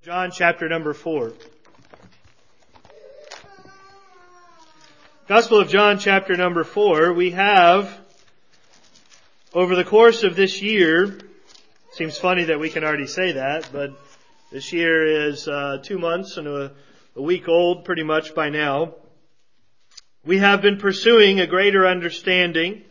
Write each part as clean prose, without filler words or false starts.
John chapter number 4. Gospel of John chapter number 4, we have, over the course of this year, seems funny that we can already say that, but this year is 2 months and a week old pretty much by now. We have been pursuing a greater understanding,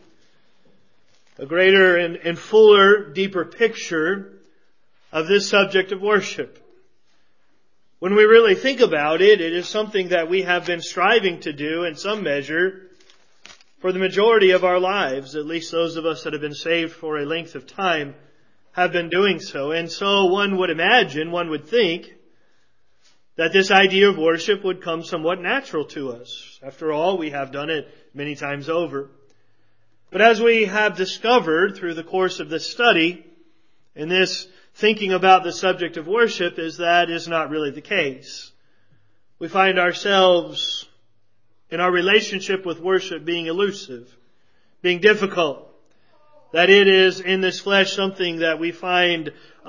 a greater and fuller, deeper picture of this subject of worship. When we really think about it, it is something that we have been striving to do in some measure for the majority of our lives. At least those of us that have been saved for a length of time have been doing so. And so one would imagine, one would think, that this idea of worship would come somewhat natural to us. After all, we have done it many times over. But as we have discovered through the course of this study, in this thinking about the subject of worship, is that is not really the case. We find ourselves in our relationship with worship being elusive, being difficult. That it is in this flesh something that we find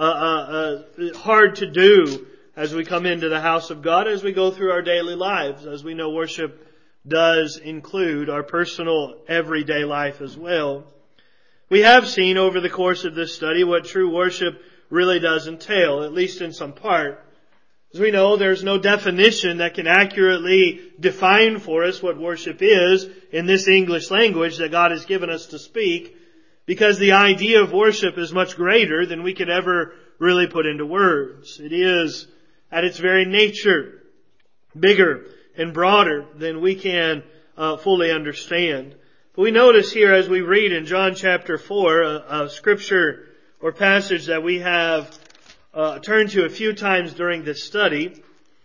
hard to do as we come into the house of God, as we go through our daily lives. As we know, worship does include our personal everyday life as well. We have seen over the course of this study what true worship really does entail, at least in some part. As we know, there's no definition that can accurately define for us what worship is in this English language that God has given us to speak, because the idea of worship is much greater than we could ever really put into words. It is, at its very nature, bigger and broader than we can fully understand. But we notice here as we read in John chapter 4, a scripture or passage that we have turned to a few times during this study.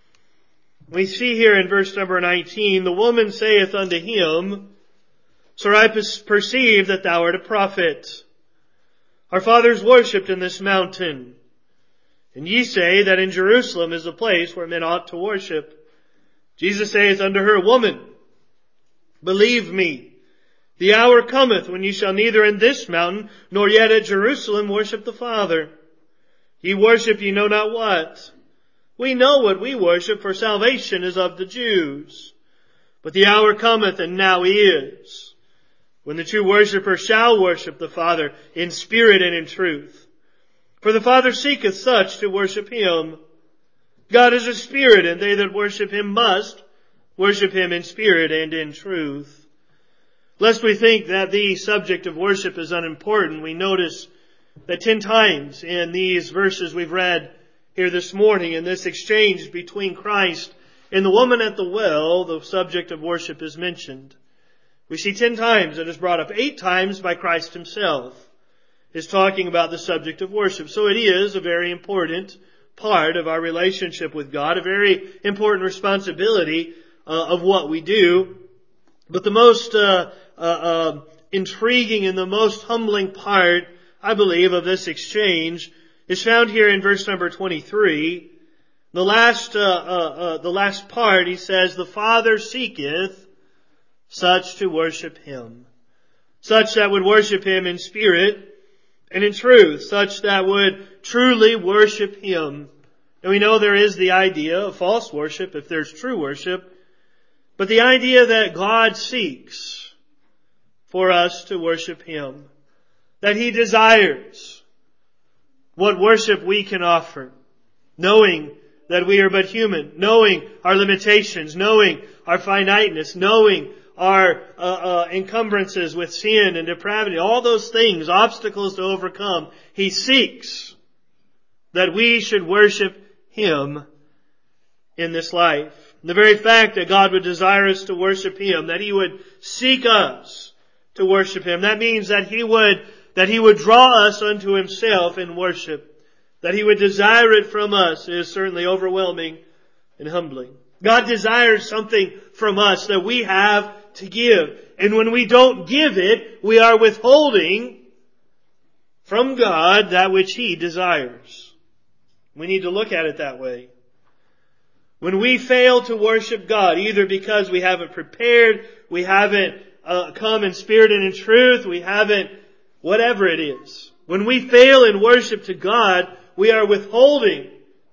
We see here in verse number 19, the woman saith unto him, Sir, I perceive that thou art a prophet. Our fathers worshipped in this mountain, and ye say that in Jerusalem is a place where men ought to worship. Jesus saith unto her, Woman, believe me, the hour cometh when ye shall neither in this mountain nor yet at Jerusalem worship the Father. Ye worship ye know not what. We know what we worship, for salvation is of the Jews. But the hour cometh, and now is, when the true worshipper shall worship the Father in spirit and in truth. For the Father seeketh such to worship Him. God is a spirit, and they that worship Him must worship Him in spirit and in truth. Lest we think that the subject of worship is unimportant, we notice that 10 times in these verses we've read here this morning, in this exchange between Christ and the woman at the well, the subject of worship is mentioned. We see 10 times it is brought up. 8 times by Christ Himself is talking about the subject of worship. So it is a very important part of our relationship with God, a very important responsibility of what we do. But the most intriguing and the most humbling part, I believe, of this exchange is found here in verse number 23. The last part, he says, the Father seeketh such to worship Him. Such that would worship Him in spirit and in truth. Such that would truly worship Him. And we know there is the idea of false worship if there's true worship. But the idea that God seeks for us to worship Him. That He desires what worship we can offer. Knowing that we are but human. Knowing our limitations. Knowing our finiteness. Knowing our encumbrances with sin and depravity. All those things, obstacles to overcome. He seeks that we should worship Him in this life. The very fact that God would desire us to worship Him, that He would seek us to worship Him, that means that He would draw us unto Himself in worship, that He would desire it from us is certainly overwhelming and humbling. God desires something from us that we have to give. And when we don't give it, we are withholding from God that which He desires. We need to look at it that way. When we fail to worship God, either because we haven't prepared, we haven't come in spirit and in truth, we haven't, whatever it is. When we fail in worship to God, we are withholding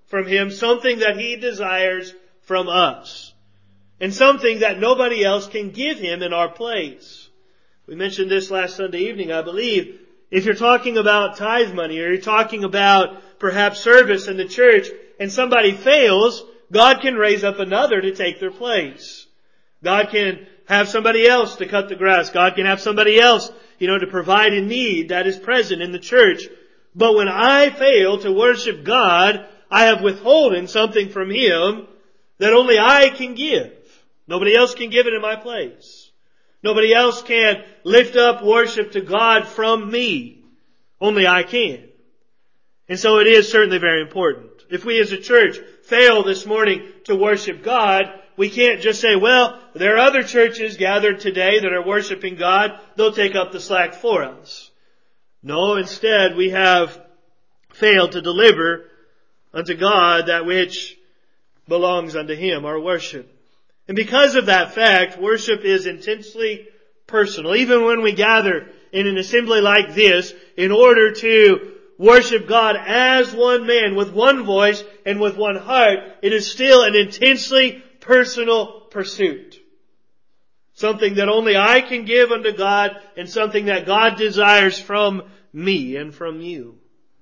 from Him, something that He desires from us, and something that nobody else can give Him in our place. We mentioned this last Sunday evening, I believe. If you're talking about tithe money, or you're talking about perhaps service in the church, and somebody fails, God can raise up another to take their place. God can have somebody else to cut the grass. God can have somebody else, to provide a need that is present in the church. But when I fail to worship God, I have withholden something from Him that only I can give. Nobody else can give it in my place. Nobody else can lift up worship to God from me. Only I can. And so it is certainly very important. If we as a church fail this morning to worship God, we can't just say, well, there are other churches gathered today that are worshiping God. They'll take up the slack for us. No, instead we have failed to deliver unto God that which belongs unto Him, our worship. And because of that fact, worship is intensely personal. Even when we gather in an assembly like this, in order to worship God as one man, with one voice and with one heart, it is still an intensely personal pursuit. Something that only I can give unto God, and something that God desires from me and from you.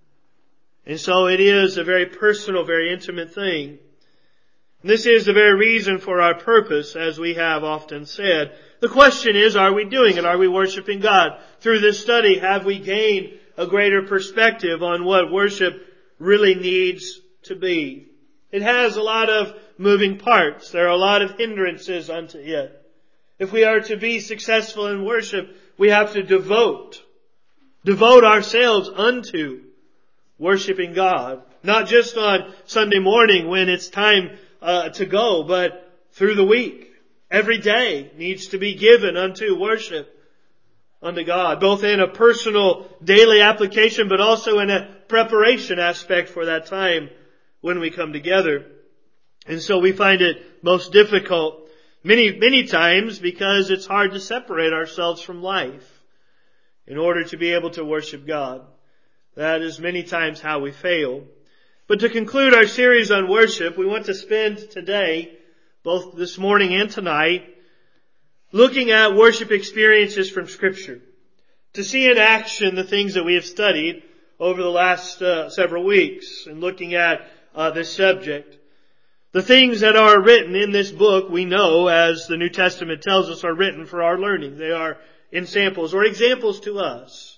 And so it is a very personal, very intimate thing. And this is the very reason for our purpose, as we have often said. The question is, are we doing it? Are we worshiping God? Through this study, have we gained a greater perspective on what worship really needs to be? It has a lot of moving parts. There are a lot of hindrances unto it. If we are to be successful in worship, we have to devote ourselves unto worshiping God. Not just on Sunday morning when it's time to go, but through the week. Every day needs to be given unto worship unto God, both in a personal daily application, but also in a preparation aspect for that time when we come together. And so we find it most difficult many times because it's hard to separate ourselves from life in order to be able to worship God. That is many times how we fail. But to conclude our series on worship, we want to spend today, both this morning and tonight, looking at worship experiences from Scripture, to see in action the things that we have studied over the last several weeks, and looking at this subject. The things that are written in this book, we know, as the New Testament tells us, are written for our learning. They are in samples or examples to us.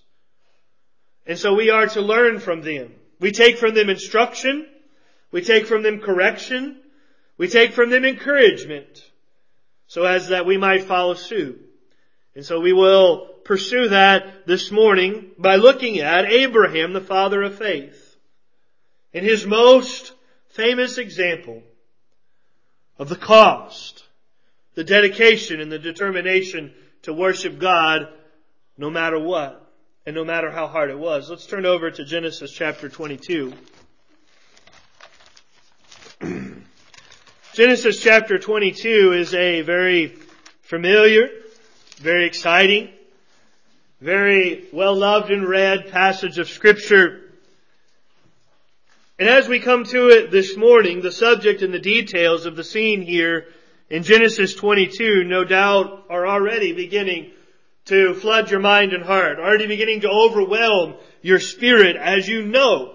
And so we are to learn from them. We take from them instruction. We take from them correction. We take from them encouragement, so as that we might follow suit. And so we will pursue that this morning by looking at Abraham, the father of faith, and his most famous example of the cost, the dedication, and the determination to worship God no matter what, and no matter how hard it was. Let's turn over to Genesis chapter 22. Genesis chapter 22 is a very familiar, very exciting, very well-loved and read passage of Scripture. And as we come to it this morning, the subject and the details of the scene here in Genesis 22 no doubt are already beginning to flood your mind and heart, already beginning to overwhelm your spirit as you know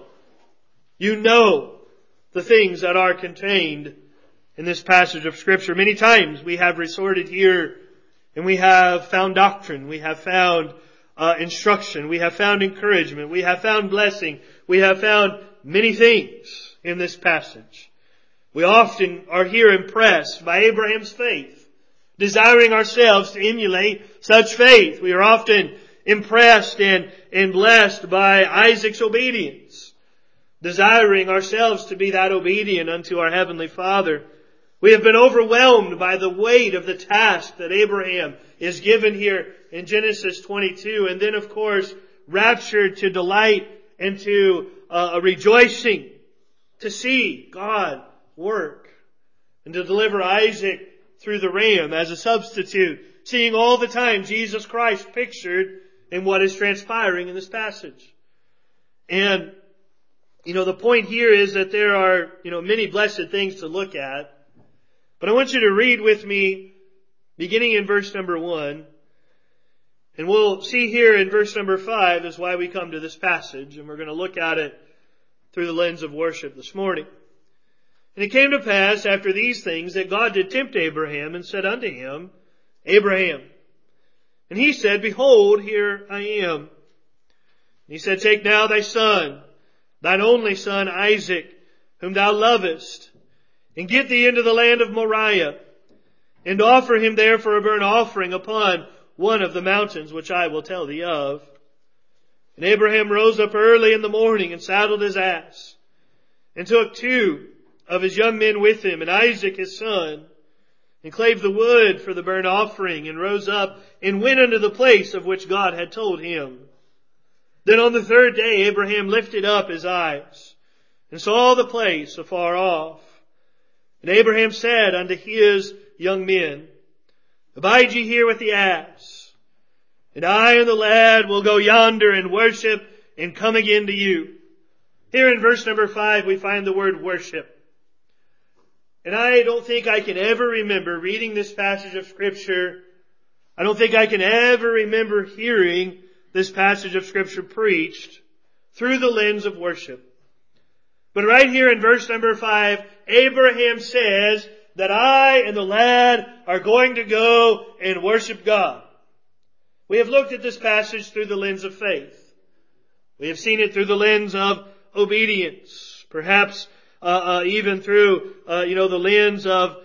the things that are contained in this passage of Scripture. Many times we have resorted here and we have found doctrine, we have found instruction, we have found encouragement, we have found blessing, we have found many things in this passage. We often are here impressed by Abraham's faith, desiring ourselves to emulate such faith. We are often impressed and blessed by Isaac's obedience, desiring ourselves to be that obedient unto our Heavenly Father. We have been overwhelmed by the weight of the task that Abraham is given here in Genesis 22, and then of course raptured to delight and to a rejoicing to see God work and to deliver Isaac through the ram as a substitute, seeing all the time Jesus Christ pictured in what is transpiring in this passage. And The point here is that there are, many blessed things to look at. But I want you to read with me, beginning in verse number 1. And we'll see here in verse number 5 is why we come to this passage. And we're going to look at it through the lens of worship this morning. And it came to pass after these things that God did tempt Abraham and said unto him, Abraham. And he said, Behold, here I am. And he said, Take now thy son, thine only son Isaac, whom thou lovest, and get thee into the land of Moriah, and offer him there for a burnt offering upon one of the mountains which I will tell thee of. And Abraham rose up early in the morning and saddled his ass, and took 2 of his young men with him, and Isaac his son, and clave the wood for the burnt offering, and rose up and went unto the place of which God had told him. Then on the 3rd day Abraham lifted up his eyes, and saw the place afar off. And Abraham said unto his young men, Abide ye here with the ass, and I and the lad will go yonder and worship, and come again to you. Here in verse number 5 we find the word worship. And I don't think I can ever remember reading this passage of Scripture. I don't think I can ever remember hearing this passage of Scripture preached through the lens of worship. But right here in verse number 5, Abraham says that I and the lad are going to go and worship God. We have looked at this passage through the lens of faith. We have seen it through the lens of obedience. Perhaps even through, the lens of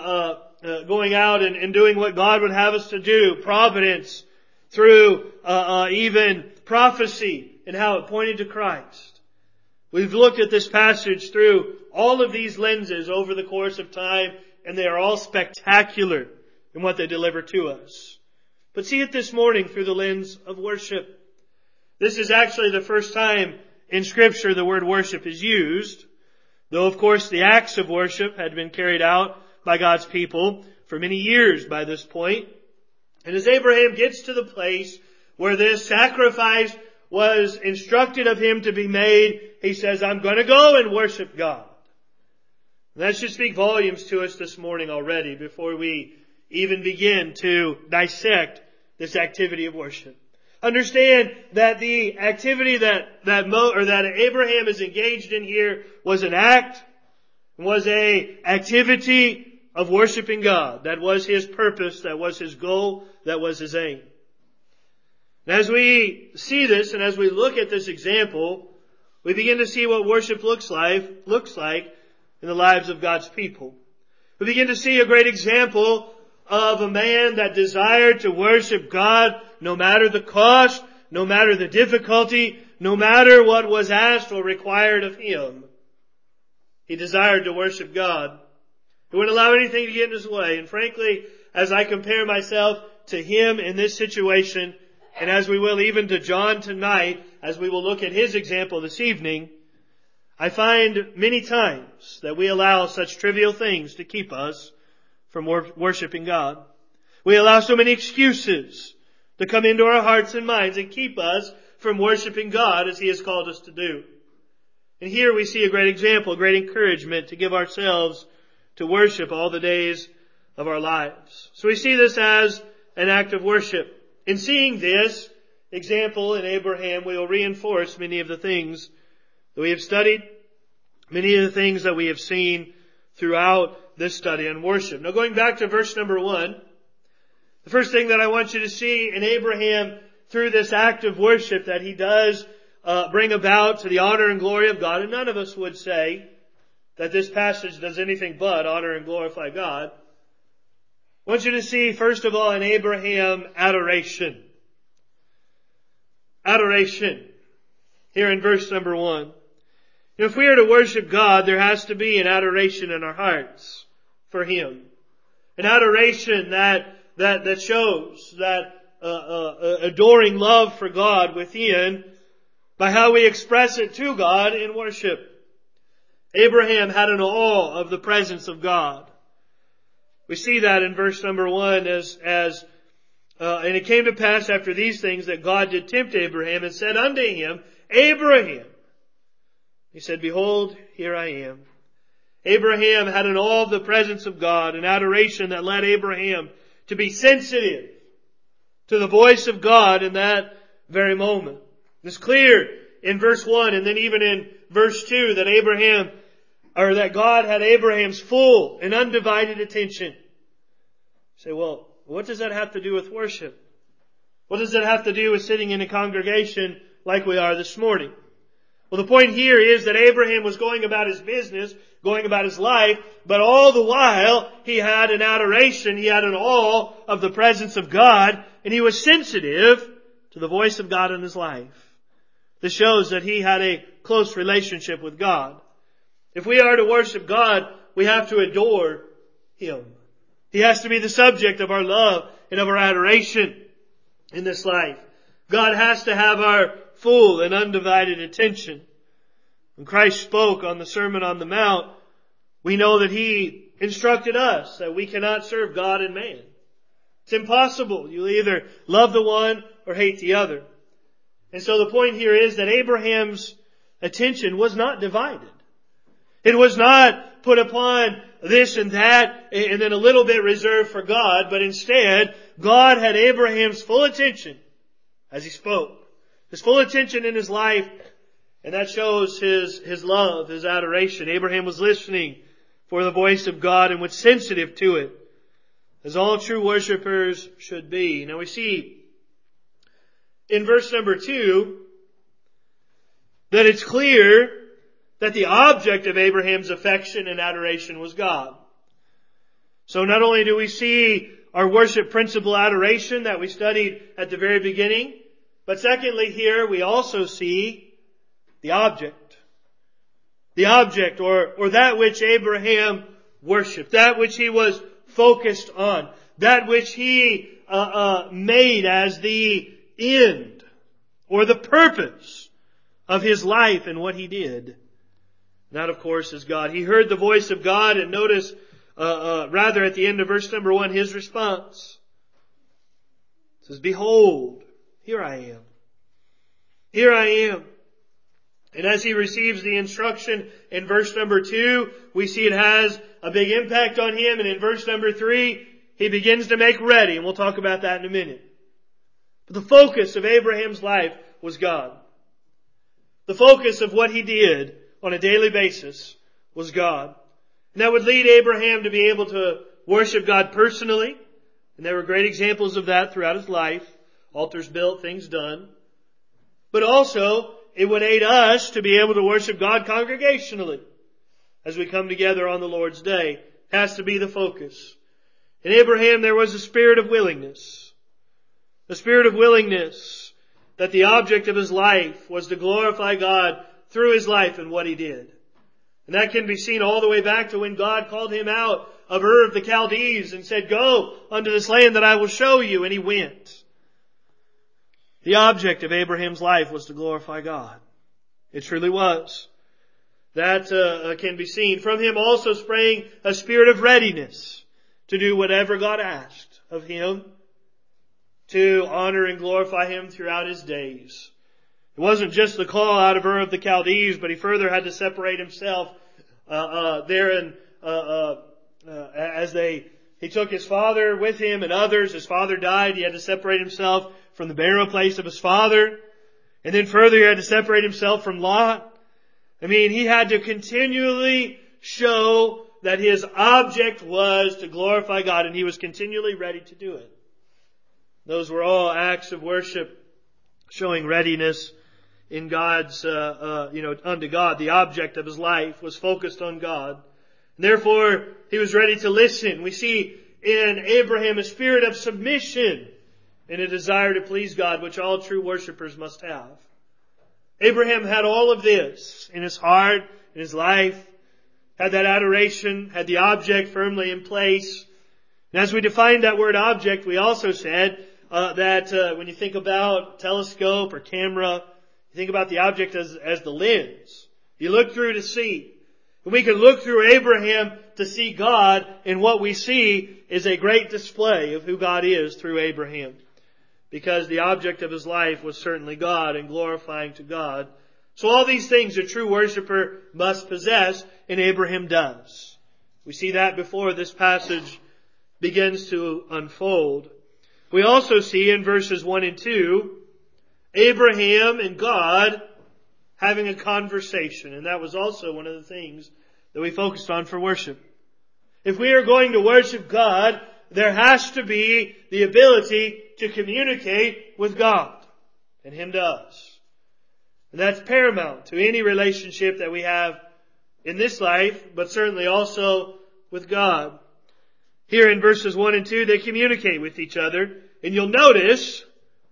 going out and doing what God would have us to do. Providence. Through even prophecy and how it pointed to Christ. We've looked at this passage through all of these lenses over the course of time, and they are all spectacular in what they deliver to us. But see it this morning through the lens of worship. This is actually the first time in Scripture the word worship is used, though of course the acts of worship had been carried out by God's people for many years by this point. And as Abraham gets to the place where this sacrifice was instructed of him to be made, he says, I'm going to go and worship God. And that should speak volumes to us this morning already before we even begin to dissect this activity of worship. Understand that the activity that Abraham is engaged in here was an act, was a activity of worshiping God. That was his purpose, that was his goal, that was his aim. And as we see this and as we look at this example, we begin to see what worship looks like in the lives of God's people. We begin to see a great example of a man that desired to worship God no matter the cost, no matter the difficulty, no matter what was asked or required of him. He desired to worship God. He wouldn't allow anything to get in his way. And frankly, as I compare myself to him in this situation, and as we will even to John tonight, as we will look at his example this evening, I find many times that we allow such trivial things to keep us from worshiping God. We allow so many excuses to come into our hearts and minds and keep us from worshiping God as He has called us to do. And here we see a great example, great encouragement to give ourselves to worship all the days of our lives. So we see this as an act of worship. In seeing this example in Abraham, we will reinforce many of the things that we have studied, many of the things that we have seen throughout this study on worship. Now going back to verse number 1, the first thing that I want you to see in Abraham through this act of worship that he does bring about to the honor and glory of God, and none of us would say that this passage does anything but honor and glorify God. I want you to see, first of all, in Abraham, adoration. Adoration. Here in verse number 1. If we are to worship God, there has to be an adoration in our hearts for Him. An adoration that shows that adoring love for God within by how we express it to God in worship. Abraham had an awe of the presence of God. We see that in verse number 1 and it came to pass after these things that God did tempt Abraham and said unto him, Abraham. He said, "Behold, here I am." Abraham had in awe of the presence of God, an adoration that led Abraham to be sensitive to the voice of God in that very moment. It's clear in verse 1 and then even in verse 2 that God had Abraham's full and undivided attention. You say, well, what does that have to do with worship? What does that have to do with sitting in a congregation like we are this morning? Well, the point here is that Abraham was going about his business, going about his life, but all the while he had an adoration, he had an awe of the presence of God, and he was sensitive to the voice of God in his life. This shows that he had a close relationship with God. If we are to worship God, we have to adore Him. He has to be the subject of our love and of our adoration in this life. God has to have our full and undivided attention. When Christ spoke on the Sermon on the Mount, we know that He instructed us that we cannot serve God and man. It's impossible. You'll either love the one or hate the other. And so the point here is that Abraham's attention was not divided. It was not put upon this and that and then a little bit reserved for God, but instead God had Abraham's full attention as he spoke. His full attention in his life, and that shows his love, his adoration. Abraham was listening for the voice of God and was sensitive to it, as all true worshipers should be. Now we see in verse number 2 that it's clear that the object of Abraham's affection and adoration was God. So not only do we see our worship principle adoration that we studied at the very beginning, but secondly here we also see the object. The object or that which Abraham worshipped, that which he was focused on, that which he made as the end or the purpose of his life and what he did. That, of course, is God. He heard the voice of God, and notice, rather at the end of verse number 1, his response. It says, "Behold, here I am. Here I am." And as he receives the instruction in verse number 2, we see it has a big impact on him. And in verse number 3, he begins to make ready. And we'll talk about that in a minute. But the focus of Abraham's life was God. The focus of what he did on a daily basis was God. And that would lead Abraham to be able to worship God personally. And there were great examples of that throughout his life. Altars built, things done. But also, it would aid us to be able to worship God congregationally as we come together on the Lord's Day. It has to be the focus. In Abraham, there was a spirit of willingness. A spirit of willingness that the object of his life was to glorify God through his life and what he did. And that can be seen all the way back to when God called him out of Ur of the Chaldees and said, "Go unto this land that I will show you." And he went. The object of Abraham's life was to glorify God. It truly was. That can be seen. From him also sprang a spirit of readiness to do whatever God asked of him, to honor and glorify Him throughout his days. It wasn't just the call out of Ur of the Chaldees, but he further had to separate himself he took his father with him and others. His father died. He had to separate himself from the burial place of his father. And then further he had to separate himself from Lot. He had to continually show that his object was to glorify God, and he was continually ready to do it. Those were all acts of worship showing readiness in God's, unto God. The object of his life was focused on God. And therefore, he was ready to listen. We see in Abraham a spirit of submission and a desire to please God, which all true worshipers must have. Abraham had all of this in his heart, in his life, had that adoration, had the object firmly in place. And as we defined that word object, we also said that when you think about telescope or camera, you think about the object as the lens. You look through to see. And we can look through Abraham to see God, and what we see is a great display of who God is through Abraham. Because the object of his life was certainly God and glorifying to God So all these things a true worshiper must possess, and Abraham does. We see that before this passage begins to unfold. We also see in verses 1 and 2, Abraham and God having a conversation. And that was also one of the things that we focused on for worship. If we are going to worship God, there has to be the ability to communicate with God. And Him does. And that's paramount to any relationship that we have in this life, but certainly also with God. Here in verses 1 and 2, they communicate with each other. And you'll notice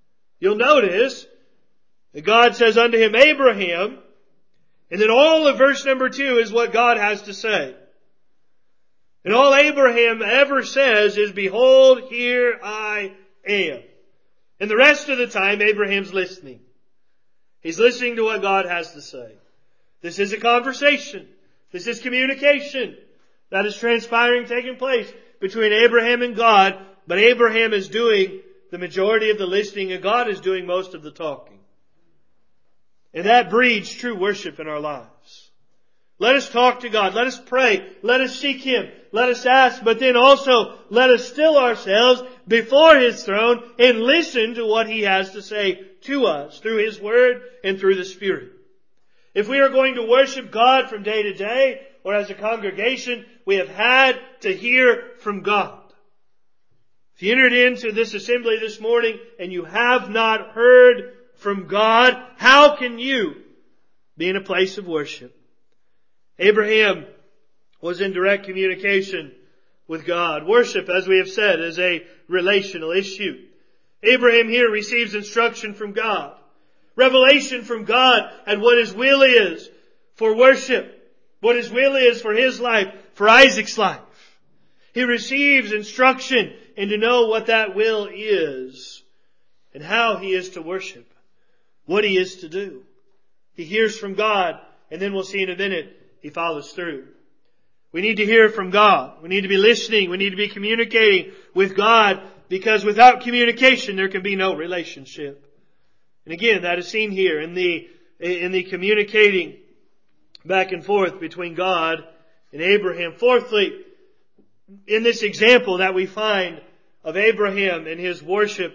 that God says unto him, Abraham, and then all of verse number 2 is what God has to say. And all Abraham ever says is, behold, here I am. And the rest of the time, Abraham's listening. He's listening to what God has to say. This is a conversation. This is communication that is transpiring, taking place between Abraham and God. But Abraham is doing the majority of the listening, and God is doing most of the talking. And that breeds true worship in our lives. Let us talk to God. Let us pray. Let us seek Him. Let us ask. But then also, let us still ourselves before His throne and listen to what He has to say to us through His Word and through the Spirit. If we are going to worship God from day to day, or as a congregation, we have had to hear from God. If you entered into this assembly this morning and you have not heard from God, how can you be in a place of worship? Abraham was in direct communication with God. Worship, as we have said, is a relational issue. Abraham here receives instruction from God, revelation from God at what His will is for worship, what His will is for his life, for Isaac's life. He receives instruction and to know what that will is and how he is to worship, what he is to do. He hears from God, and then we'll see in a minute, he follows through. We need to hear from God. We need to be listening. We need to be communicating with God, because without communication there can be no relationship. And again, that is seen here in the communicating back and forth between God and Abraham. Fourthly, in this example that we find of Abraham and his worship,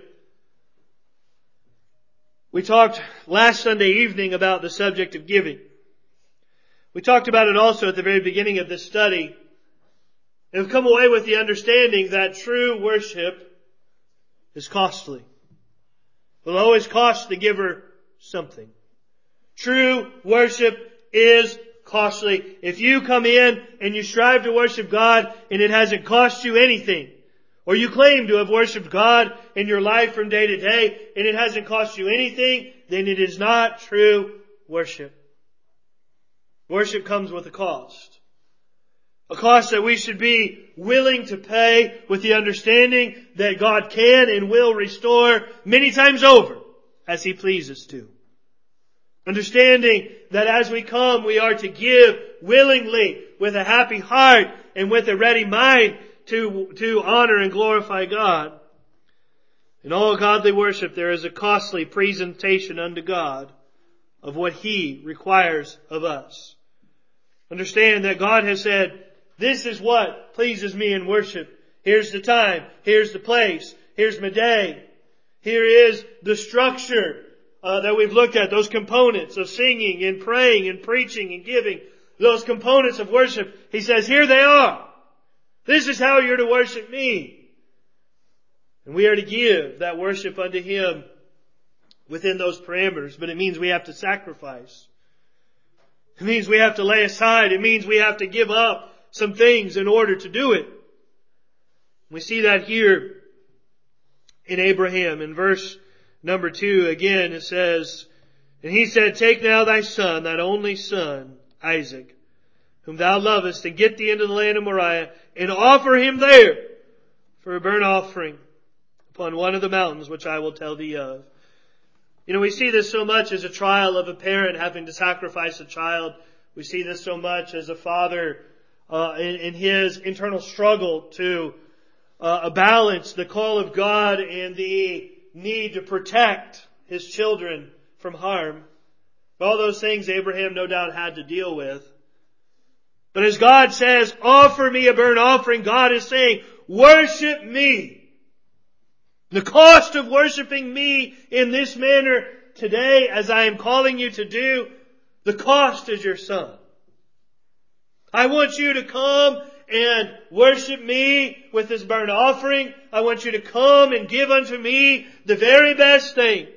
we talked last Sunday evening about the subject of giving. We talked about it also at the very beginning of this study, and have come away with the understanding that true worship is costly. It will always cost the giver something. True worship is costly. If you come in and you strive to worship God and it hasn't cost you anything, or you claim to have worshiped God in your life from day to day and it hasn't cost you anything, then it is not true worship. Worship comes with a cost. A cost that we should be willing to pay, with the understanding that God can and will restore many times over as He pleases to. Understanding that as we come, we are to give willingly, with a happy heart and with a ready mind to honor and glorify God. In all godly worship, there is a costly presentation unto God of what He requires of us. Understand that God has said, this is what pleases me in worship. Here's the time. Here's the place. Here's my day. Here is the structure that we've looked at. Those components of singing and praying and preaching and giving. Those components of worship. He says, here they are. This is how you're to worship me. And we are to give that worship unto Him within those parameters. But it means we have to sacrifice. It means we have to lay aside. It means we have to give up some things in order to do it. We see that here in Abraham. In verse number 2, again, it says, and he said, take now thy son, thine only son, Isaac, whom thou lovest, and get thee into the land of Moriah, and offer him there for a burnt offering upon one of the mountains which I will tell thee of. You know, we see this so much as a trial of a parent having to sacrifice a child. We see this so much as a father in his internal struggle to balance the call of God and the need to protect his children from harm. All those things Abraham no doubt had to deal with. But as God says, offer me a burnt offering, God is saying, worship me. The cost of worshiping me in this manner today, as I am calling you to do, the cost is your son. I want you to come and worship me with this burnt offering. I want you to come and give unto me the very best thing.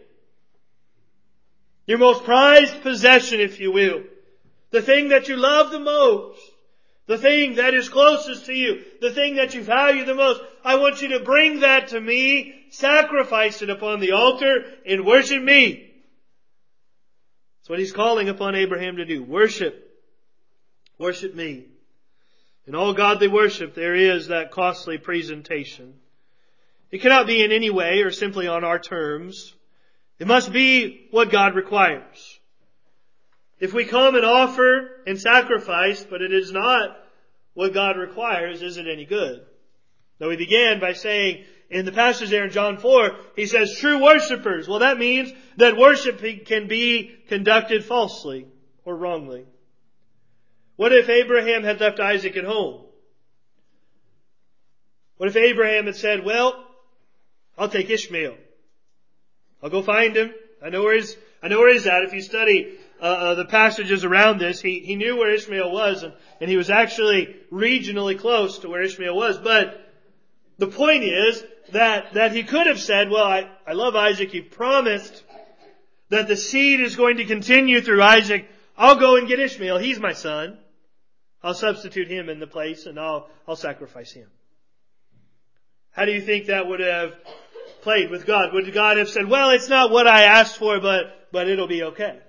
Your most prized possession, if you will. The thing that you love the most. The thing that is closest to you. The thing that you value the most. I want you to bring that to me, sacrifice it upon the altar, and worship me. That's what He's calling upon Abraham to do. Worship. Worship me. In all godly worship, there is that costly presentation. It cannot be in any way or simply on our terms. It must be what God requires. If we come and offer and sacrifice, but it is not what God requires, is it any good? Now we began by saying, in the passage there in John 4, He says, true worshipers. Well, that means that worship can be conducted falsely or wrongly. What if Abraham had left Isaac at home? What if Abraham had said, well, I'll take Ishmael. I'll go find him. I know where he's at. If you study the passages around this, he knew where Ishmael was, and he was actually regionally close to where Ishmael was. But the point is that he could have said, well, I love Isaac. You've promised that the seed is going to continue through Isaac. I'll go and get Ishmael. He's my son. I'll substitute him in the place, and I'll sacrifice him. How do you think that would have played with God? Would God have said, well, it's not what I asked for, but it'll be okay?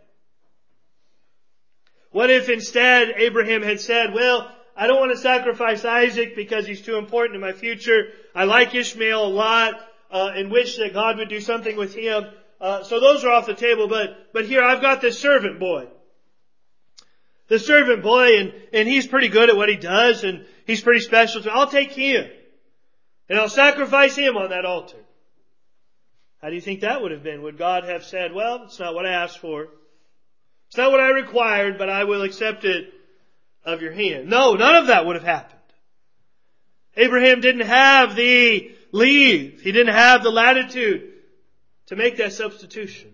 What if instead Abraham had said, well, I don't want to sacrifice Isaac because he's too important in my future. I like Ishmael a lot, and wish that God would do something with him. So those are off the table, but here I've got this servant boy. The servant boy, and he's pretty good at what he does, and he's pretty special. So I'll take him, and I'll sacrifice him on that altar. How do you think that would have been? Would God have said, well, it's not what I asked for. It's not what I required, but I will accept it of your hand. No, none of that would have happened. Abraham didn't have the leave. He didn't have the latitude to make that substitution.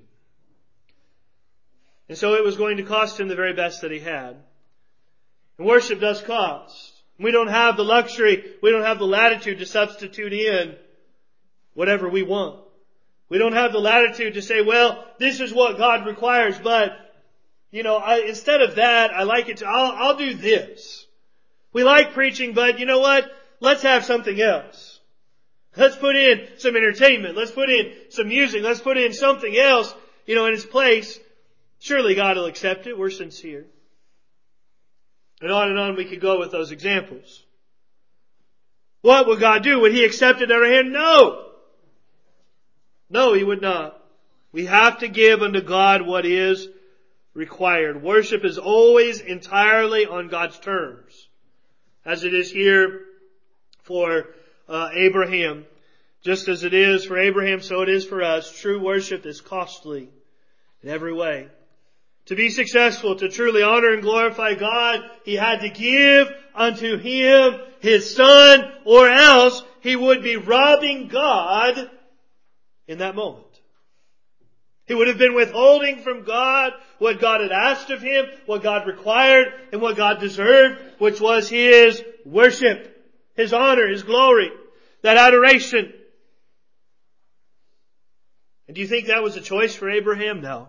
And so it was going to cost him the very best that he had. And worship does cost. We don't have the luxury, we don't have the latitude to substitute in whatever we want. We don't have the latitude to say, well, this is what God requires, but, instead of that, I like it I'll do this. We like preaching, but you know what? Let's have something else. Let's put in some entertainment. Let's put in some music. Let's put in something else, in its place. Surely God will accept it. We're sincere. And on we could go with those examples. What would God do? Would He accept it at our hand? No. No, He would not. We have to give unto God what is required. Worship is always entirely on God's terms. As it is here for Abraham. Just as it is for Abraham, so it is for us. True worship is costly in every way. To be successful, to truly honor and glorify God, He had to give unto Him His Son, or else He would be robbing God in that moment. He would have been withholding from God what God had asked of Him, what God required, and what God deserved, which was His worship, His honor, His glory, that adoration. And do you think that was a choice for Abraham? No.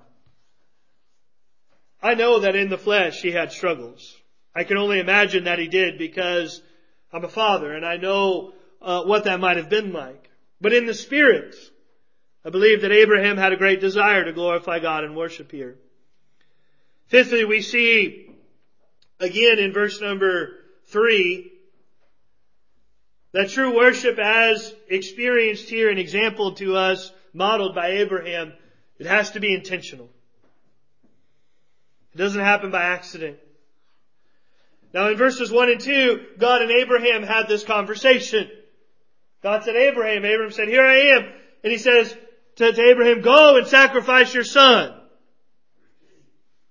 I know that in the flesh he had struggles. I can only imagine that he did because I'm a father and I know what that might have been like. But in the spirit, I believe that Abraham had a great desire to glorify God and worship here. Fifthly, we see again in verse number 3 that true worship, as experienced here and exampled to us, modeled by Abraham, it has to be intentional. It doesn't happen by accident. Now in verses 1 and 2, God and Abraham had this conversation. God said, Abraham said, here I am. And He says to Abraham, go and sacrifice your son.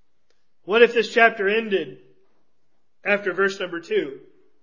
What if this chapter ended after verse number 2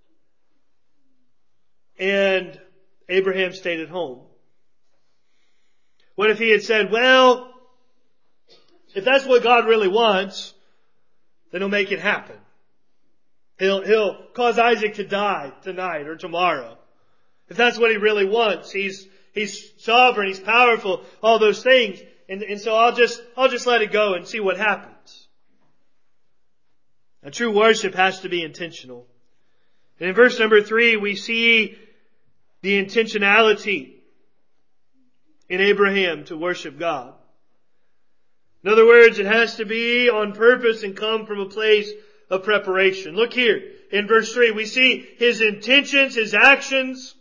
and Abraham stayed at home? What if he had said, well, if that's what God really wants, then He'll make it happen. He'll cause Isaac to die tonight or tomorrow. If that's what He really wants, He's sovereign, He's powerful, all those things. And so I'll just let it go and see what happens. Now, true worship has to be intentional. And in verse number 3, we see the intentionality in Abraham to worship God. In other words, it has to be on purpose and come from a place of preparation. Look here in verse 3, we see his intentions, his actions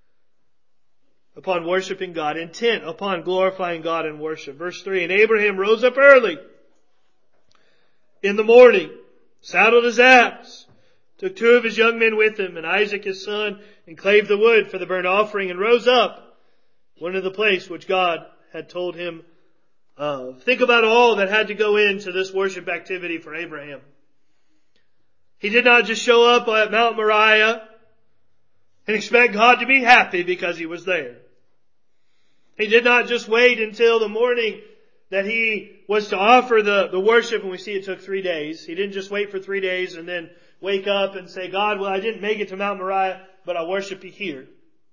upon worshiping God, intent upon glorifying God in worship. Verse 3, and Abraham rose up early in the morning, saddled his ass, took 2 of his young men with him, and Isaac his son, and clave the wood for the burnt offering, and rose up, went to the place which God had told him of. Think about all that had to go into this worship activity for Abraham. He did not just show up at Mount Moriah and expect God to be happy because he was there. He did not just wait until the morning that he was to offer the worship, and we see it took 3 days. He didn't just wait for 3 days and then wake up and say, God, well, I didn't make it to Mount Moriah, but I'll worship you here.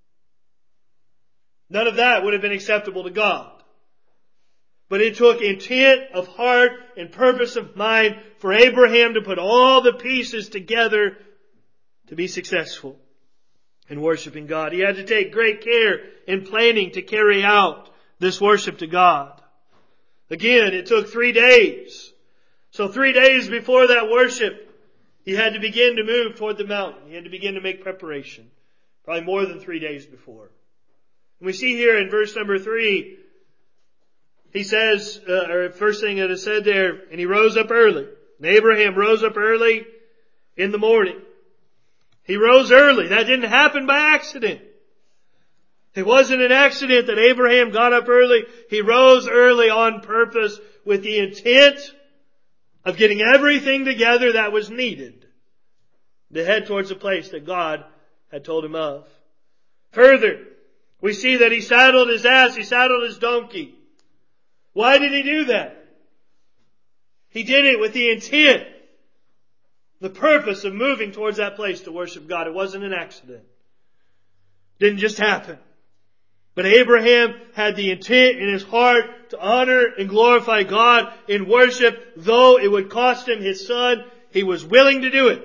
None of that would have been acceptable to God. But it took intent of heart and purpose of mind for Abraham to put all the pieces together to be successful in worshiping God. He had to take great care in planning to carry out this worship to God. Again, it took 3 days. So 3 days before that worship, he had to begin to move toward the mountain. He had to begin to make preparation. Probably more than 3 days before. And we see here in verse number 3, he says, or first thing that is said there, and he rose up early. And Abraham rose up early in the morning. He rose early. That didn't happen by accident. It wasn't an accident that Abraham got up early. He rose early on purpose with the intent of getting everything together that was needed to head towards the place that God had told him of. Further, we see that he saddled his ass, he saddled his donkey. Why did he do that? He did it with the intent, the purpose of moving towards that place to worship God. It wasn't an accident. It didn't just happen. But Abraham had the intent in his heart to honor and glorify God in worship, though it would cost him his son. He was willing to do it.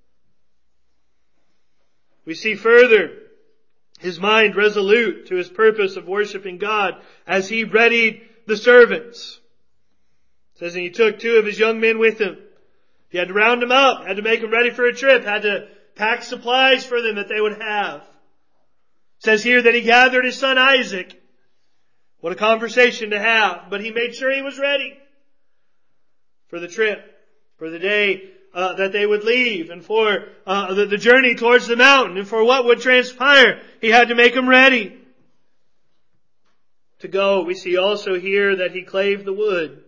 We see further his mind resolute to his purpose of worshiping God as he readied the servants. It says, and he took 2 of his young men with him. He had to round them up, had to make them ready for a trip, had to pack supplies for them that they would have. It says here that he gathered his son Isaac. What a conversation to have. But he made sure he was ready for the trip, for the day that they would leave, and for the journey towards the mountain, and for what would transpire. He had to make them ready to go. We see also here that he clave the wood.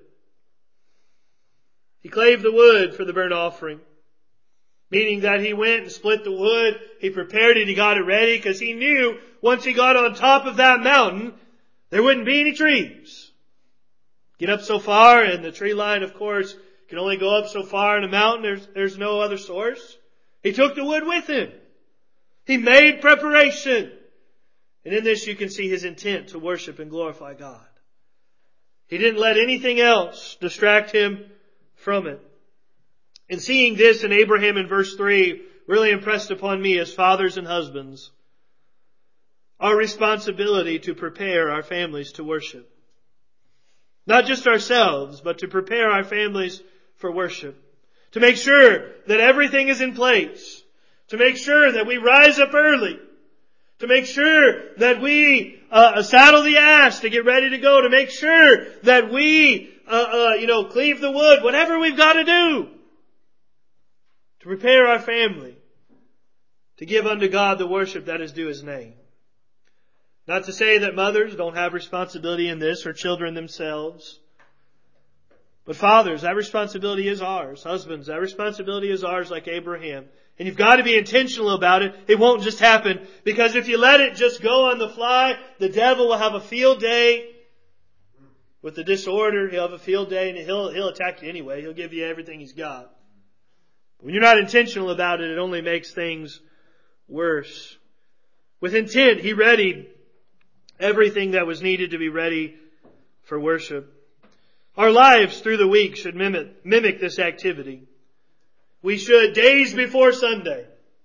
He clave the wood for the burnt offering. Meaning that he went and split the wood, he prepared it, he got it ready, because he knew once he got on top of that mountain, there wouldn't be any trees. Get up so far, and the tree line, of course, can only go up so far in a mountain. There's no other source. He took the wood with him. He made preparation. And in this you can see his intent to worship and glorify God. He didn't let anything else distract him from it. And seeing this in Abraham in verse 3 really impressed upon me as fathers and husbands our responsibility to prepare our families to worship. Not just ourselves, but to prepare our families for worship. To make sure that everything is in place. To make sure that we rise up early. To make sure that we saddle the ass to get ready to go. To make sure that we cleave the wood. Whatever we've got to do to prepare our family to give unto God the worship that is due His name. Not to say that mothers don't have responsibility in this, or children themselves. But fathers, that responsibility is ours. Husbands, that responsibility is ours like Abraham. And you've got to be intentional about it. It won't just happen. Because if you let it just go on the fly, the devil will have a field day with the disorder. He'll have a field day and he'll attack you anyway. He'll give you everything he's got. When you're not intentional about it, it only makes things worse. With intent, he readied everything that was needed to be ready for worship. Our lives through the week should mimic this activity. We should, days before Sunday,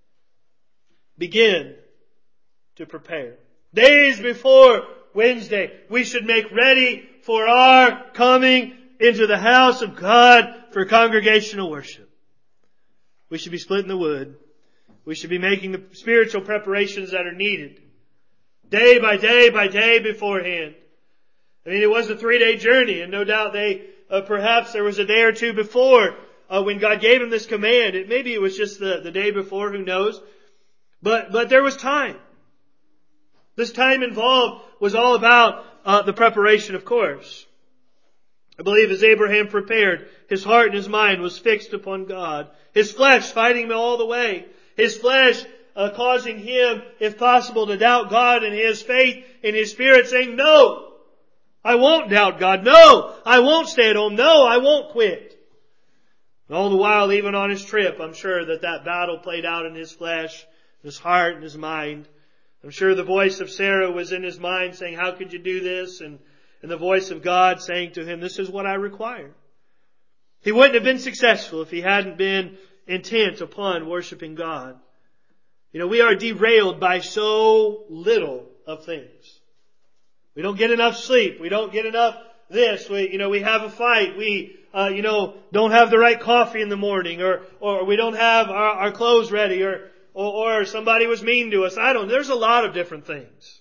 begin to prepare. Days before Wednesday, we should make ready for our coming into the house of God for congregational worship. We should be splitting the wood. We should be making the spiritual preparations that are needed. Day by day by day beforehand. I mean, it was a 3-day journey, and no doubt perhaps there was a day or two before when God gave him this command. Maybe it was just the day before, who knows. But there was time. This time involved was all about the preparation, of course. I believe as Abraham prepared, his heart and his mind was fixed upon God. His flesh fighting him all the way. His flesh causing him, if possible, to doubt God and his faith in his spirit, saying, no, I won't doubt God. No, I won't stay at home. No, I won't quit. And all the while, even on his trip, I'm sure that battle played out in his flesh, his heart, and his mind. I'm sure the voice of Sarah was in his mind saying, how could you do this? And the voice of God saying to him, this is what I require. He wouldn't have been successful if he hadn't been intent upon worshiping God. You know, we are derailed by so little of things. We don't get enough sleep. We don't get enough this. We have a fight. We, don't have the right coffee in the morning, or we don't have our clothes ready, or somebody was mean to us. There's a lot of different things.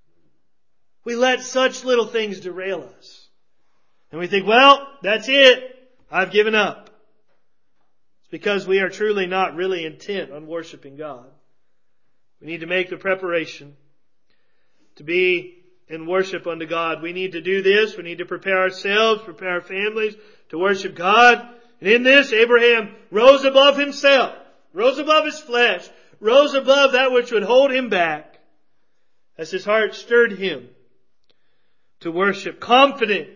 We let such little things derail us. And we think, well, that's it. I've given up. It's because we are truly not really intent on worshiping God. We need to make the preparation to be in worship unto God. We need to do this. We need to prepare ourselves, prepare our families to worship God. And in this, Abraham rose above himself, rose above his flesh, rose above that which would hold him back, as his heart stirred him to worship, confident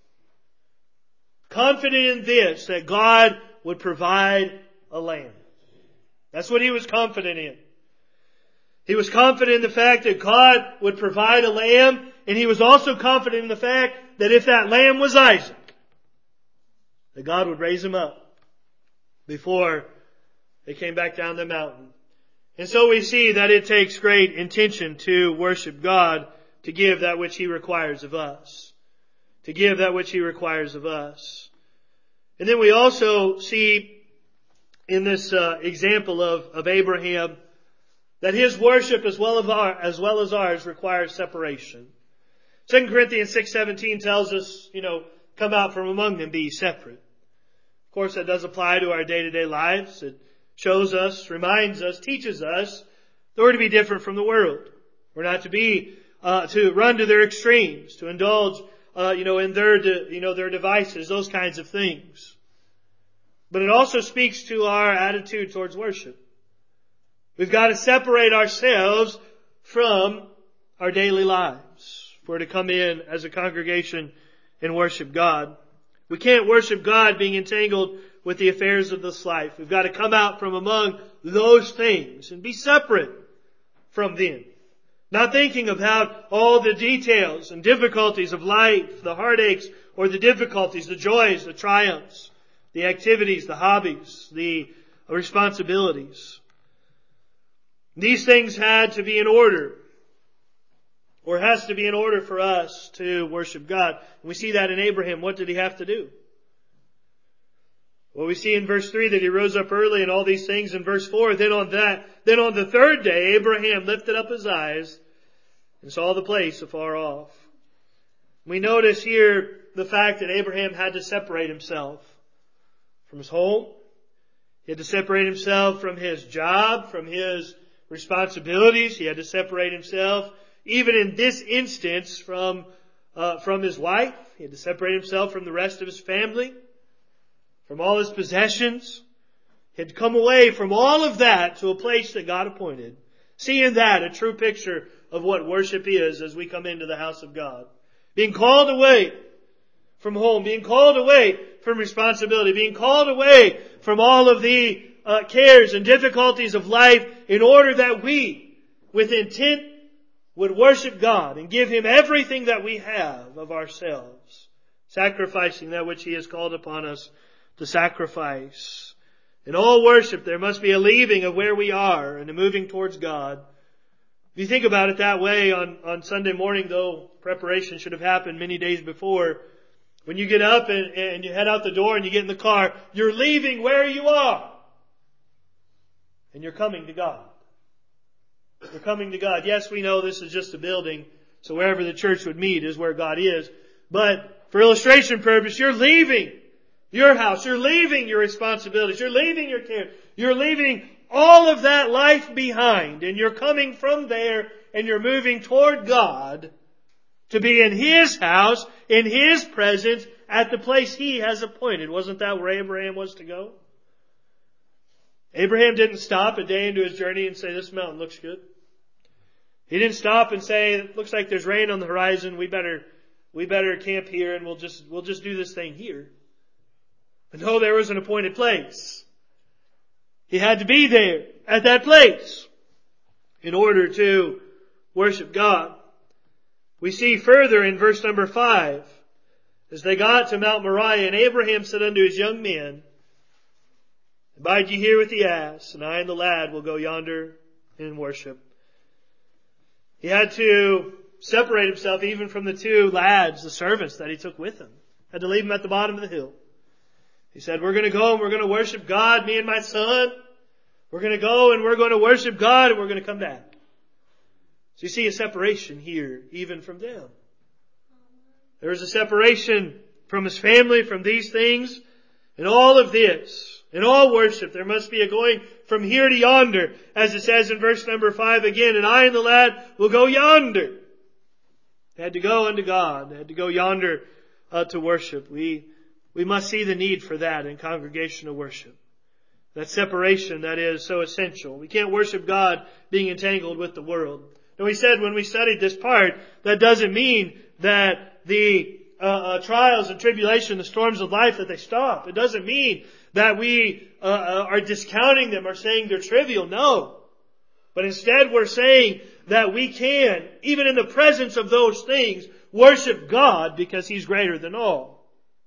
in this, that God would provide a lamb. That's what he was confident in. He was confident in the fact that God would provide a lamb, and he was also confident in the fact that if that lamb was Isaac, that God would raise him up before they came back down the mountain. And so we see that it takes great intention to worship God, to give that which He requires of us. To give that which He requires of us. And then we also see in this example of Abraham that his worship as well as ours requires separation. 2 Corinthians 6:17 tells us, come out from among them, be separate. Of course, that does apply to our day-to-day lives. It shows us, reminds us, teaches us that we're to be different from the world. We're not to be to run to their extremes, to indulge, in their devices, those kinds of things. But it also speaks to our attitude towards worship. We've got to separate ourselves from our daily lives if we're to come in as a congregation and worship God. We can't worship God being entangled with the affairs of this life. We've got to come out from among those things and be separate from them. Not thinking about all the details and difficulties of life, the heartaches or the difficulties, the joys, the triumphs, the activities, the hobbies, the responsibilities. These things had to be in order, or has to be in order for us to worship God. And we see that in Abraham. What did he have to do? Well, we see in verse 3 that he rose up early and all these things. In verse 4, then on the third day, Abraham lifted up his eyes and saw the place afar off. We notice here the fact that Abraham had to separate himself from his home. He had to separate himself from his job, from his responsibilities. He had to separate himself, even in this instance, from his wife. He had to separate himself from the rest of his family. from all his possessions. He had come away from all of that to a place that God appointed. See in that a true picture of what worship is as we come into the house of God. Being called away from home, being called away from responsibility, being called away from all of the cares and difficulties of life in order that we, with intent, would worship God and give Him everything that we have of ourselves, sacrificing that which He has called upon us to sacrifice. In all worship, there must be a leaving of where we are and a moving towards God. If you think about it that way, on Sunday morning, though, preparation should have happened many days before. When you get up and you head out the door and you get in the car, you're leaving where you are. And you're coming to God. You're coming to God. Yes, we know this is just a building, so wherever the church would meet is where God is. But for illustration purpose, you're leaving your house. You're leaving your responsibilities. You're leaving your care. You're leaving all of that life behind. And you're coming from there and you're moving toward God to be in His house, in His presence, at the place He has appointed. Wasn't that where Abraham was to go? Abraham didn't stop a day into his journey and say, this mountain looks good. He didn't stop and say, it looks like there's rain on the horizon. We better camp here and we'll just do this thing here. But no, there was an appointed place. He had to be there at that place in order to worship God. We see further in verse number 5, as they got to Mount Moriah, and Abraham said unto his young men, abide ye here with the ass, and I and the lad will go yonder and worship. He had to separate himself even from the two lads, the servants that he took with him. Had to leave them at the bottom of the hill. He said, we're going to go and we're going to worship God, me and my son. We're going to go and we're going to worship God and we're going to come back. So you see a separation here, even from them. There is a separation from his family, from these things. In all of this, in all worship, there must be a going from here to yonder. As it says in verse number 5 again, and I and the lad will go yonder. They had to go unto God. They had to go yonder to worship. We must see the need for that in congregational worship. That separation that is so essential. We can't worship God being entangled with the world. And we said when we studied this part, that doesn't mean that the trials and tribulation, the storms of life, that they stop. It doesn't mean that we are discounting them or saying they're trivial. No. But instead we're saying that we can, even in the presence of those things, worship God because He's greater than all.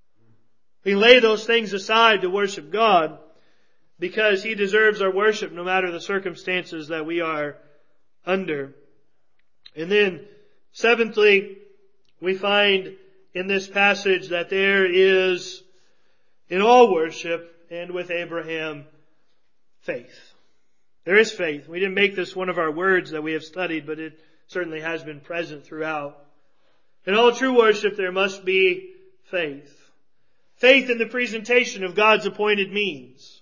We lay those things aside to worship God because He deserves our worship no matter the circumstances that we are under. And then, seventhly, we find in this passage that there is, in all worship and with Abraham, faith. There is faith. We didn't make this one of our words that we have studied, but it certainly has been present throughout. In all true worship, there must be faith. Faith in the presentation of God's appointed means,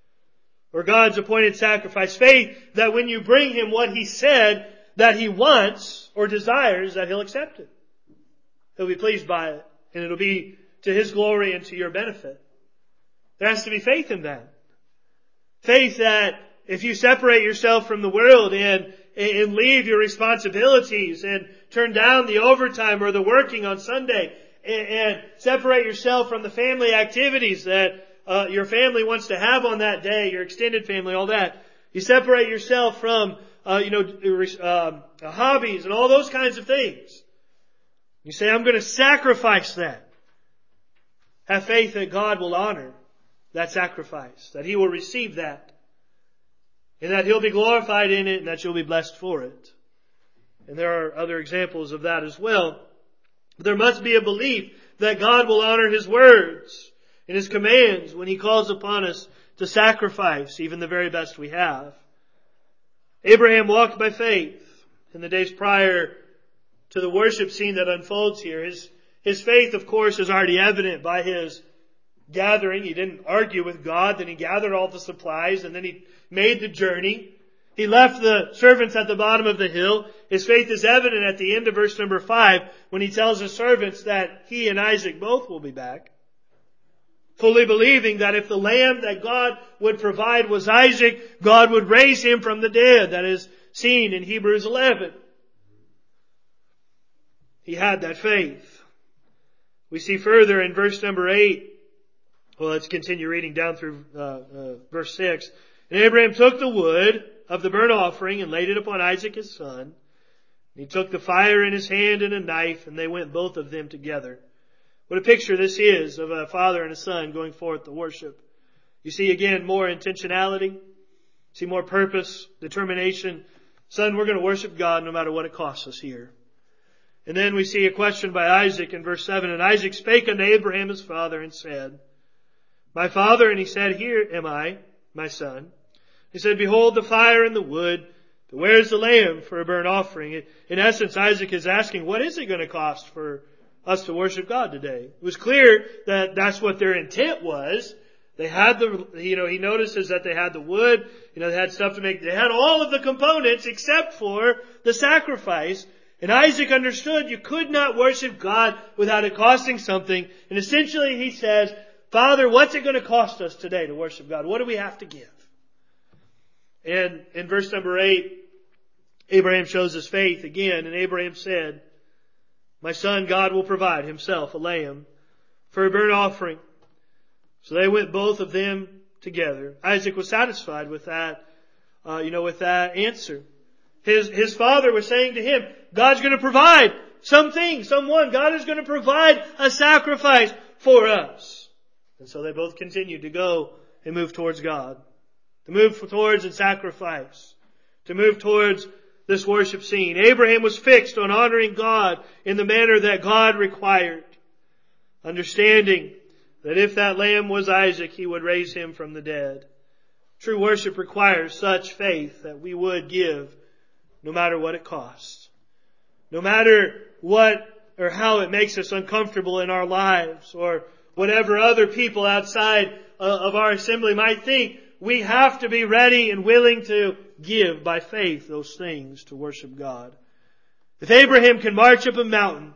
or God's appointed sacrifice. Faith that when you bring Him what He said that He wants or desires, that He'll accept it. He'll be pleased by it, and it'll be to His glory and to your benefit. There has to be faith in that. Faith that if you separate yourself from the world and leave your responsibilities and turn down the overtime or the working on Sunday and separate yourself from the family activities that your family wants to have on that day, your extended family, all that. You separate yourself from hobbies and all those kinds of things. You say, I'm going to sacrifice that. Have faith that God will honor that sacrifice, that He will receive that, and that He'll be glorified in it, and that you'll be blessed for it. And there are other examples of that as well. But there must be a belief that God will honor His words and His commands when He calls upon us to sacrifice even the very best we have. Abraham walked by faith in the days prior to the worship scene that unfolds here. His faith, of course, is already evident by his gathering. He didn't argue with God. Then he gathered all the supplies and then he made the journey. He left the servants at the bottom of the hill. His faith is evident at the end of verse number 5 when he tells his servants that he and Isaac both will be back. fully believing that if the lamb that God would provide was Isaac, God would raise him from the dead. That is seen in Hebrews 11. He had that faith. We see further in verse number 8. Well, let's continue reading down through verse 6. And Abraham took the wood of the burnt offering and laid it upon Isaac his son. And he took the fire in his hand and a knife, and they went both of them together. What a picture this is of a father and a son going forth to worship. You see again more intentionality. See more purpose, determination. Son, we're going to worship God no matter what it costs us here. And then we see a question by Isaac in verse 7. And Isaac spake unto Abraham his father and said, My father, and he said, Here am I, my son. He said, Behold the fire and the wood, but where is the lamb for a burnt offering? In essence, Isaac is asking, what is it going to cost for us to worship God today? It was clear that that's what their intent was. They had he notices that they had the wood, they had stuff to make, they had all of the components except for the sacrifice. And Isaac understood you could not worship God without it costing something. And essentially he says, Father, what's it going to cost us today to worship God? What do we have to give? And in verse number 8, Abraham shows his faith again. And Abraham said, My son, God will provide himself a lamb for a burnt offering. So they went both of them together. Isaac was satisfied with that, with that answer. His father was saying to him, God's going to provide someone. God is going to provide a sacrifice for us. And so they both continued to go and move towards God. To move towards and sacrifice. To move towards this worship scene. Abraham was fixed on honoring God in the manner that God required. Understanding that if that lamb was Isaac, he would raise him from the dead. True worship requires such faith that we would give no matter what it costs. No matter what or how it makes us uncomfortable in our lives or whatever other people outside of our assembly might think, we have to be ready and willing to give by faith those things to worship God. If Abraham can march up a mountain,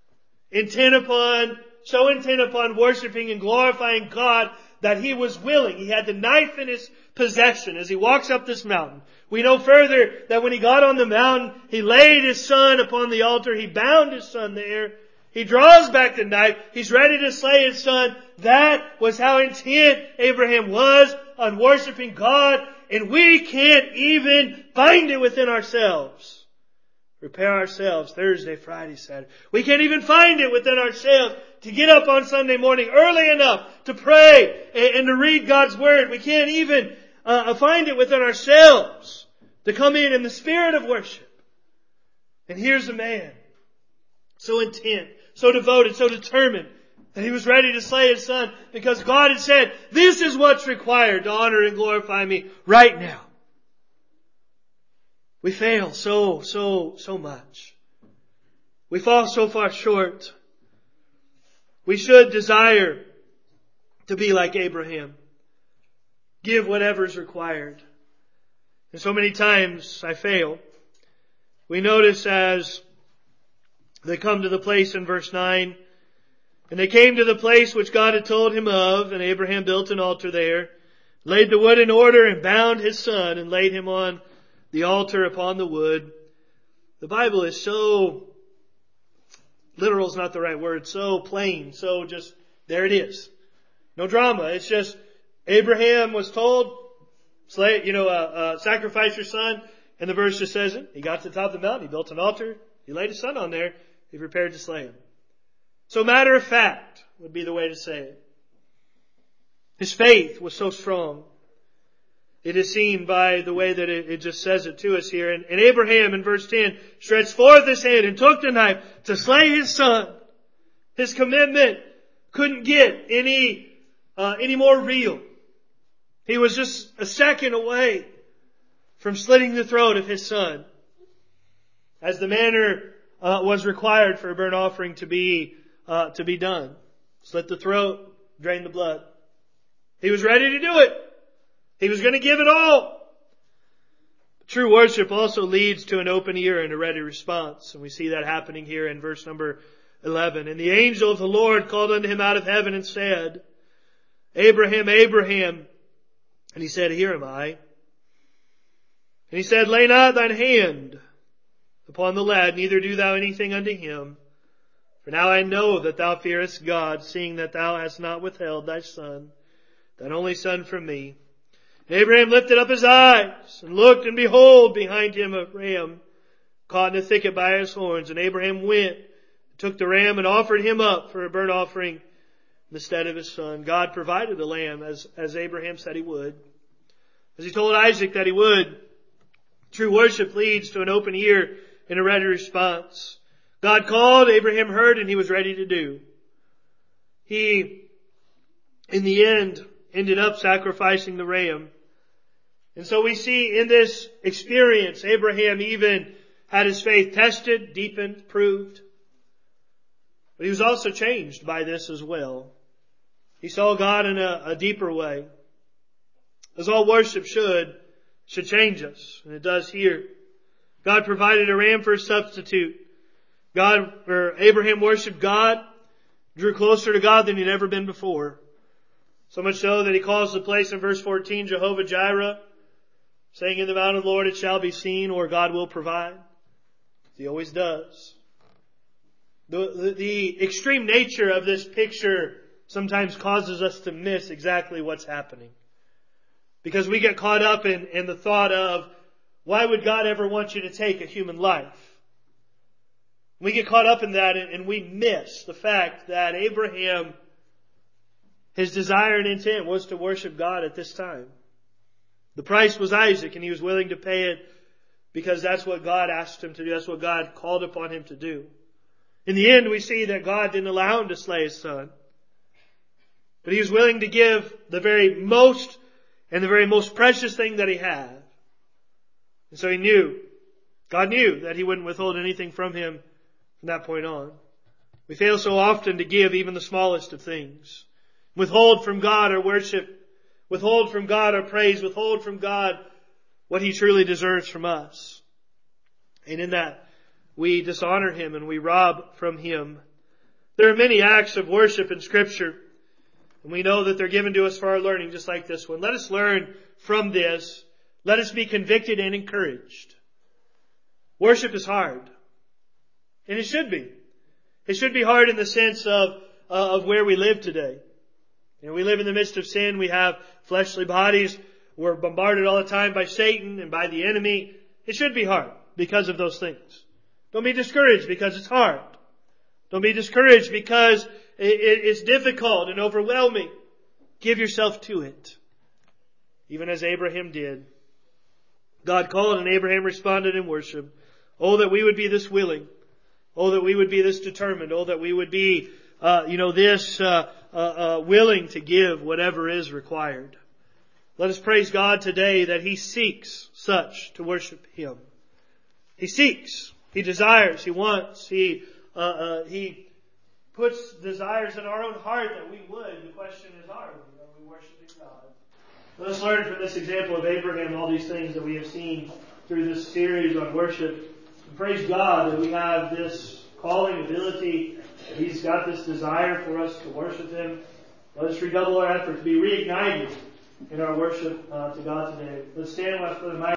so intent upon worshiping and glorifying God that he was willing, he had the knife in his possession as he walks up this mountain. We know further that when he got on the mountain, he laid his son upon the altar, he bound his son there, he draws back the knife, he's ready to slay his son. That was how intent Abraham was on worshiping God, and we can't even find it within ourselves. Prepare ourselves Thursday, Friday, Saturday. We can't even find it within ourselves to get up on Sunday morning early enough to pray and to read God's Word. We can't even find it within ourselves to come in the spirit of worship. And here's a man so intent, so devoted, so determined that he was ready to slay his son because God had said, this is what's required to honor and glorify me right now. We fail so much. We fall so far short. We should desire to be like Abraham. Give whatever is required. And so many times I fail. We notice as they come to the place in verse 9, and they came to the place which God had told him of, and Abraham built an altar there, laid the wood in order, and bound his son, and laid him on the altar upon the wood. The Bible is so, literal is not the right word, so plain, so just, there it is. No drama. It's just, Abraham was told, sacrifice your son, and the verse just says it. He got to the top of the mountain, he built an altar, he laid his son on there, he prepared to slay him. So matter of fact would be the way to say it. His faith was so strong. It is seen by the way that it just says it to us here. And Abraham in verse 10 stretched forth his hand and took the knife to slay his son. His commitment couldn't get any more real. He was just a second away from slitting the throat of his son, as the manner was required for a burnt offering to be done. Slit the throat, drain the blood. He was ready to do it. He was going to give it all. True worship also leads to an open ear and a ready response. And we see that happening here in verse number 11. And the angel of the Lord called unto him out of heaven and said, Abraham, Abraham. And he said, Here am I. And he said, Lay not thine hand upon the lad, neither do thou anything unto him. For now I know that thou fearest God, seeing that thou hast not withheld thy son, thine only son, from me. And Abraham lifted up his eyes, and looked, and behold, behind him a ram caught in a thicket by his horns. And Abraham went, took the ram, and offered him up for a burnt offering in the stead of his son. God provided the lamb, as Abraham said He would. As He told Isaac that He would. True worship leads to an open ear and a ready response. God called, Abraham heard, and he was ready to do. He, in the end, ended up sacrificing the ram. And so we see in this experience, Abraham even had his faith tested, deepened, proved. But he was also changed by this as well. He saw God in a deeper way. As all worship should change us. And it does here. God provided a ram for a substitute. Abraham worshiped God, drew closer to God than he'd ever been before. So much so that he calls the place in verse 14 Jehovah Jireh, saying, In the mount of the Lord it shall be seen, or God will provide. He always does. The extreme nature of this picture sometimes causes us to miss exactly what's happening. Because we get caught up in the thought of, why would God ever want you to take a human life? We get caught up in that and we miss the fact that Abraham, his desire and intent was to worship God at this time. The price was Isaac, and he was willing to pay it because that's what God asked him to do. That's what God called upon him to do. In the end, we see that God didn't allow him to slay his son. But he was willing to give the very most precious thing that he had. And so God knew that He wouldn't withhold anything from him from that point on. We fail so often to give even the smallest of things. Withhold from God our worship. Withhold from God our praise. Withhold from God what He truly deserves from us. And in that, we dishonor Him and we rob from Him. There are many acts of worship in Scripture. And we know that they're given to us for our learning, just like this one. Let us learn from this. Let us be convicted and encouraged. Worship is hard. And it should be. It should be hard in the sense of where we live today. We live in the midst of sin. We have fleshly bodies. We're bombarded all the time by Satan and by the enemy. It should be hard because of those things. Don't be discouraged because it's hard. Don't be discouraged because it's difficult and overwhelming. Give yourself to it. Even as Abraham did. God called and Abraham responded in worship. Oh, that we would be this willing. Oh, that we would be this determined. Oh, that we would be, this willing to give whatever is required. Let us praise God today that He seeks such to worship Him. He seeks. He desires. He wants. He puts desires in our own heart that we would. The question is, are we worshiping God? Let us learn from this example of Abraham all these things that we have seen through this series on worship. And praise God that we have this calling, ability, that He's got this desire for us to worship Him. Let us redouble our effort to be reignited in our worship to God today. Let's stand with us for the